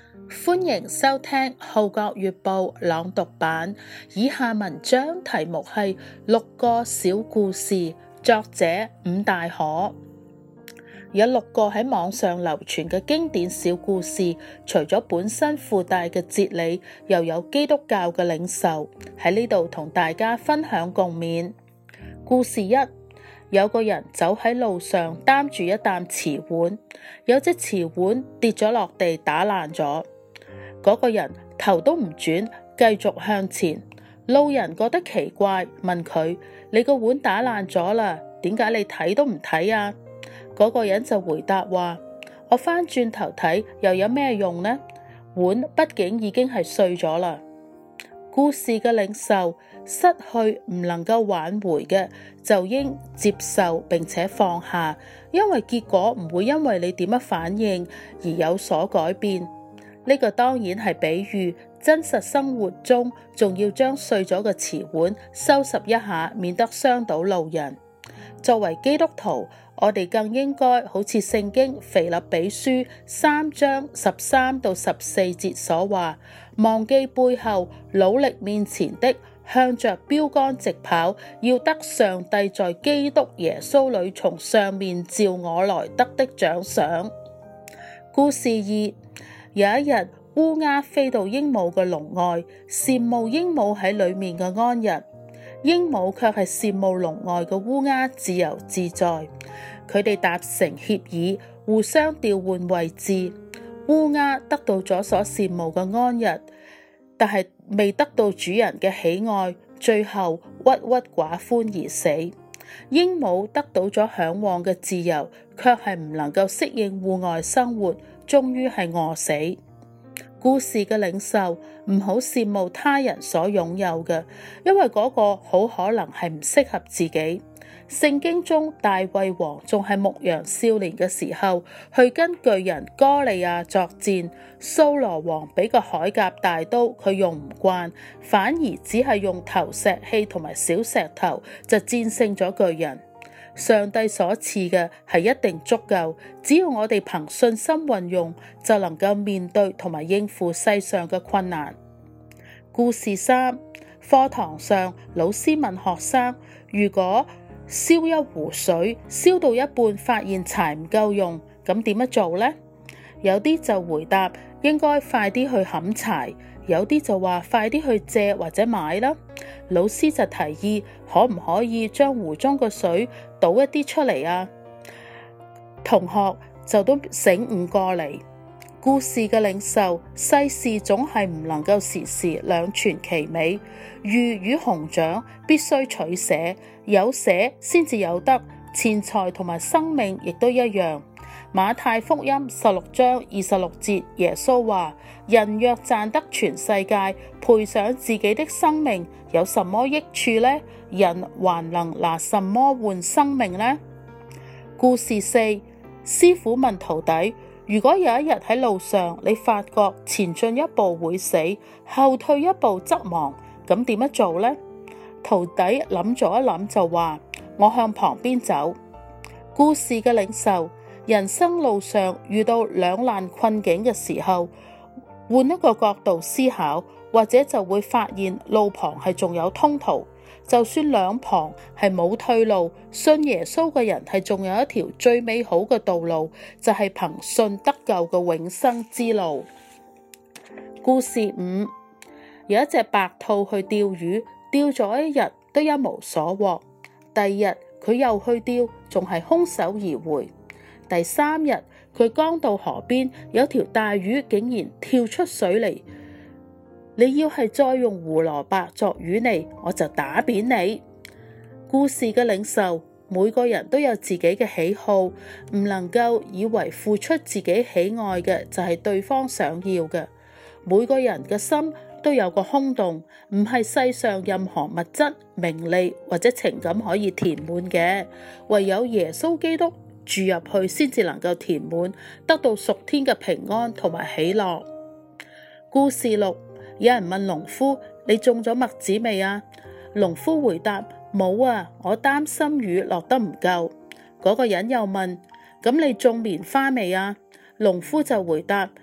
歡迎收聽《號角月報》朗讀版，以下文章題目係6個小故事，作者伍大可。有6個喺網上流傳嘅經典小故事，除咗本身附帶嘅哲理，又有基督教嘅領受，喺呢度同大家分享共勉。故事1，有個人走喺路上，擔住一擔瓷碗，有隻瓷碗跌咗落地，打爛咗。嗰個人頭都唔轉，繼續向前。路人覺得奇怪，問佢：你個碗打爛咗啦，點解你睇都唔睇啊？嗰個人就回答話：我返轉頭睇又有咩用呢？碗畢竟已經係碎咗啦。故事嘅領受：失去唔能夠挽回嘅，就應接受並且放下，因為結果唔會因為你點樣反應而有所改變。呢個當然係比喻，真實生活中仲要將碎咗嘅瓷碗收拾一下，免得傷到路人。作為基督徒，我哋更應該好似聖經腓立比書3章13到14節所話，忘記背後，努力面前的，向着標杆直跑，要得上帝在基督耶穌裏從上面召我來得的獎賞。故事2，有一日，烏鴉飛到鸚鵡嘅籠外，羨慕鸚鵡喺裏面嘅安逸。鸚鵡卻係羨慕籠外嘅烏鴉自由自在。佢哋達成協議，互相調換位置。烏鴉得到咗所羨慕嘅安逸，但係未得到主人嘅喜愛，最後鬱鬱寡歡而死。鸚鵡得到咗嚮往嘅自由，卻係唔能夠適應戶外生活，終於係餓死。故事嘅領受：唔好羨慕他人所擁有嘅，因為嗰個好可能係唔適合自己。聖經中大衛王仲係牧羊少年嘅時候，去跟巨人哥利亞作戰，掃羅王俾個鎧甲大刀，佢用唔慣，反而只係用投石器同埋小石頭就戰勝咗巨人。上帝所賜嘅係一定足夠，只要我哋憑信心運用，就能夠面對同埋應付世上嘅困難。故事3，課堂上老師問學生：如果燒一壺水，燒到一半發現柴唔夠用，咁點樣做呢？有啲就回答：應該快啲去砍柴。有啲就話快啲去借或者買啦。老師就提議，可唔可以將壺中嘅水倒一啲出嚟啊？同學就都醒悟過嚟。故事嘅領受：世事總係唔能夠時時兩全其美，魚與熊掌必須取捨，有捨先至有得。錢財同埋生命亦都一樣。馬太福音16章26節，耶穌話：人若賺得全世界，賠上自己的生命，有什麼益處呢？人還能拿什麼換生命呢？故事4，師傅問徒弟：如果有一日喺路上，你發覺前進一步會死，後退一步則亡，咁點樣做呢？徒弟諗咗一諗就話：我向旁邊走。故事嘅領受：人生路上遇到兩難困境嘅時候，換一個角度思考，或者就會發現路旁係仲有通途。就算兩旁係冇退路，信耶穌嘅人係仲有一條最美好嘅道路，就係憑信得救嘅永生之路。故事5，有一隻白兔去釣魚，釣咗一日都一無所獲。第二日佢又去釣，仲係空手而回。第3日佢剛到河邊，有條大魚竟然跳出水嚟。你要係再用胡蘿蔔作魚餌，我就打扁你。故事嘅領受：每個人都有自己嘅喜好，唔能夠以為付出自己喜愛嘅就係對方想要嘅。每個人嘅心都有個空洞，唔係世上任何物質、名利或者情感可以填滿嘅，唯有耶穌基督住入去先至能夠填滿，得到屬天嘅平安同埋喜樂。故事6，有人問農夫：你種咗麥子未啊？農夫回答：冇啊，我擔心雨落得唔夠。嗰個人又問：咁你種棉花未啊？農夫就回答：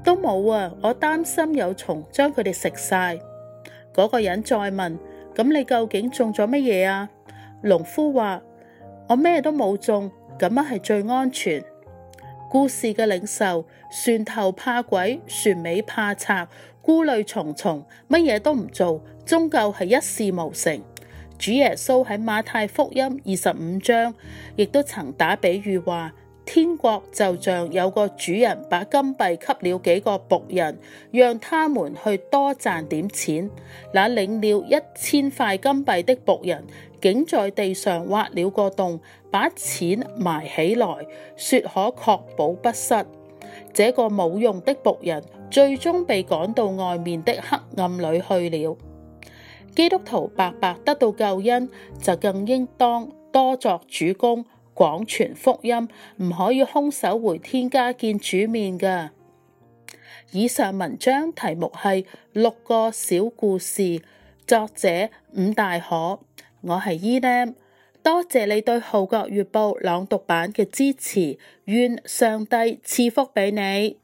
都冇啊，我擔心有蟲將佢哋食晒。嗰個人再問，咁你究竟種咗乜嘢啊？農夫話，我咩都冇種，咁樣係最安全。故事嘅領袖，船頭怕鬼，船尾怕賊，顧慮重重，乜嘢都唔做，終究係一事無成。主耶穌喺馬太福音25章，亦都曾打比喻話，天國就像有個主人把金幣給了幾個僕人，讓他們去多賺點錢。那領了1000塊金幣的僕人，竟在地上挖了個洞，把錢埋起來，說可確保不失。這個冇用的僕人，最終被趕到外面的黑暗裏去了。基督徒白白得到救恩，就更應當多作主工，廣傳福音，唔可以空手回天家見主面㗎。以上文章題目係6個小故事，作者伍大可。我係伊蓮，多謝你對《號角月報》朗讀版嘅支持，願上帝賜福俾你。